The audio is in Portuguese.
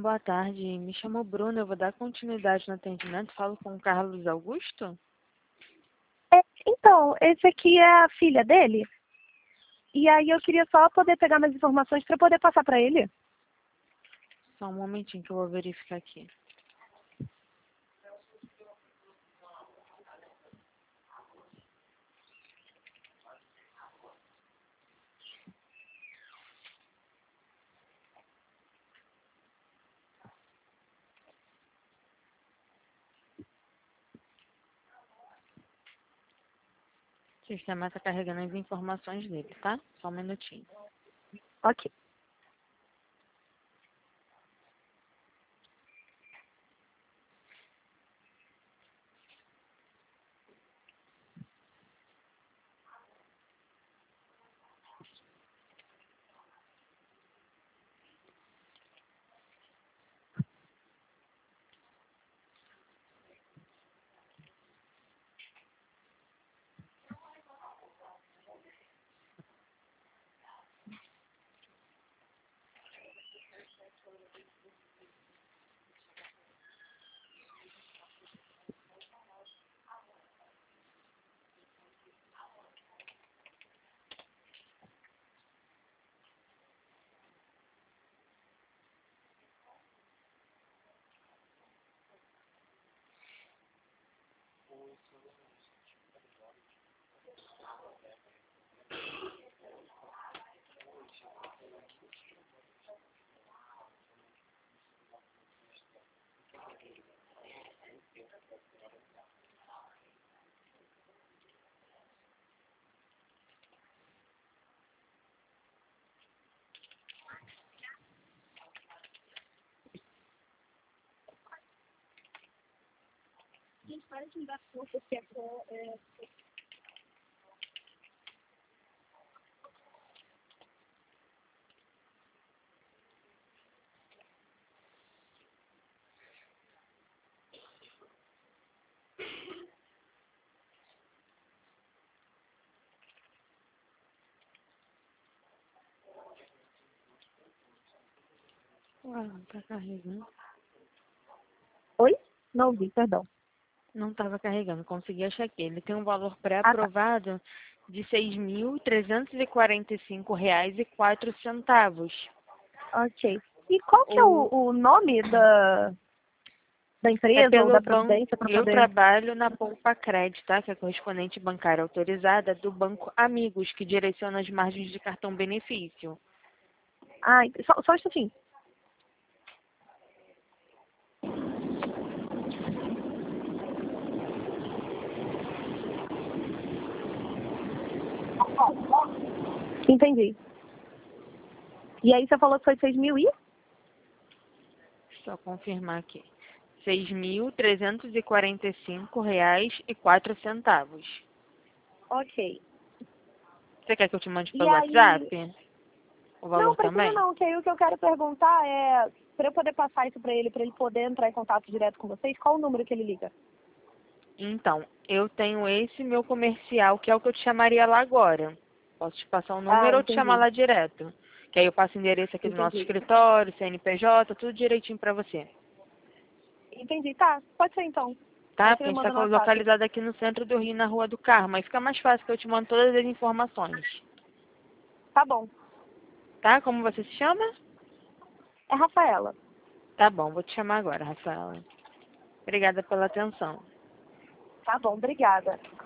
boa tarde. Me chamo Bruno, eu vou dar continuidade no atendimento. Falo com o Carlos Augusto? Então, esse aqui é a filha dele. E aí eu queria só poder pegar mais informações para poder passar para ele. Só um momentinho que eu vou verificar aqui. O sistema está carregando as informações dele, tá? Só um minutinho. Ok. Gente, para de me dar força, que Ué, não tá carregando. Oi? Não ouvi, perdão. Não estava carregando, consegui achar aqui. Ele tem um valor Ah, tá. pré-aprovado de R$ 6.345,04. Ok. E qual que é o nome da É empresa ou pelo da banco. providência para Eu poder... trabalho na Poupa Crédito, tá? Que é a correspondente bancária autorizada do Banco Amigos, que direciona as margens de cartão benefício. Ah, só um instantinho. Entendi. E aí você falou que foi 6.000 e? Só confirmar aqui. R$ 6.345,04. Ok. Você quer que eu te mande E pelo aí... WhatsApp? O Não, valor precisa também? não, que aí o que eu quero perguntar é, para eu poder passar isso para ele poder entrar em contato direto com vocês, qual o número que ele liga? Então, eu tenho esse meu comercial, que é o que eu te chamaria lá agora. Posso te passar o Ah, número ou te chamar entendi. lá direto. Que aí eu passo o endereço aqui do nosso Entendi. escritório, CNPJ, tudo direitinho pra você. Entendi, tá. Pode ser então. Tá? Aí você Porque a me gente manda no está WhatsApp. localizado aqui no centro do Rio, na Rua do Carmo. Aí fica mais fácil que eu te mando todas as informações. Tá bom. Tá? Como você se chama? É Rafaela. Tá bom, vou te chamar agora, Rafaela. Obrigada pela atenção. Tá bom, obrigada.